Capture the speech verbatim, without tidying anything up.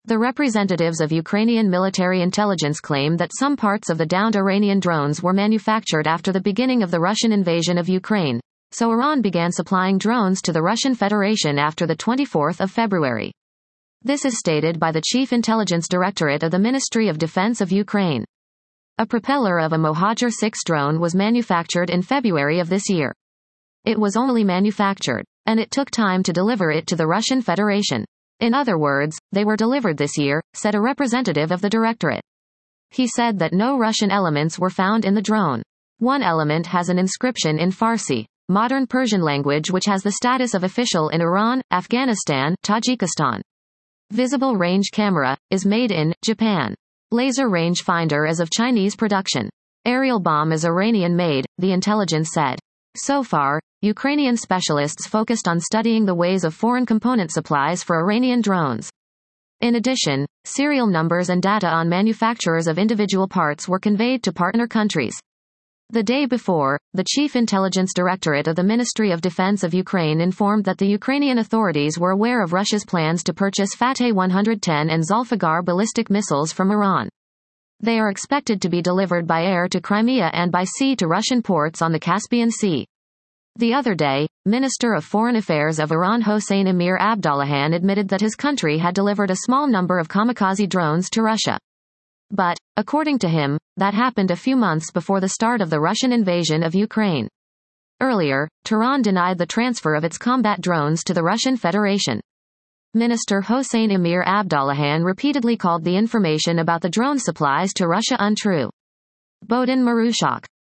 The representatives of Ukrainian military intelligence claim that some parts of the downed Iranian drones were manufactured after the beginning of the Russian invasion of Ukraine, so Iran began supplying drones to the Russian Federation after the twenty-fourth of February. This is stated by the Chief Intelligence Directorate of the Ministry of Defense of Ukraine. A propeller of a Mohajer six drone was manufactured in February of this year. It was only manufactured, and it took time to deliver it to the Russian Federation. In other words, they were delivered this year, said a representative of the directorate. He said that no Russian elements were found in the drone. One element has an inscription in Farsi, modern Persian language, which has the status of official in Iran, Afghanistan, Tajikistan. Visible range camera is made in Japan. Laser range finder is of Chinese production. Aerial bomb is Iranian-made, the intelligence said. So far, Ukrainian specialists focused on studying the ways of foreign component supplies for Iranian drones. In addition, serial numbers and data on manufacturers of individual parts were conveyed to partner countries. The day before, the Chief Intelligence Directorate of the Ministry of Defense of Ukraine informed that the Ukrainian authorities were aware of Russia's plans to purchase Fateh one hundred ten and Zulfiqar ballistic missiles from Iran. They are expected to be delivered by air to Crimea and by sea to Russian ports on the Caspian Sea. The other day, Minister of Foreign Affairs of Iran Hossein Amir Abdollahian admitted that his country had delivered a small number of kamikaze drones to Russia. But, according to him, that happened a few months before the start of the Russian invasion of Ukraine. Earlier, Tehran denied the transfer of its combat drones to the Russian Federation. Minister Hossein Amir Abdollahian repeatedly called the information about the drone supplies to Russia untrue. Bodin Marushak.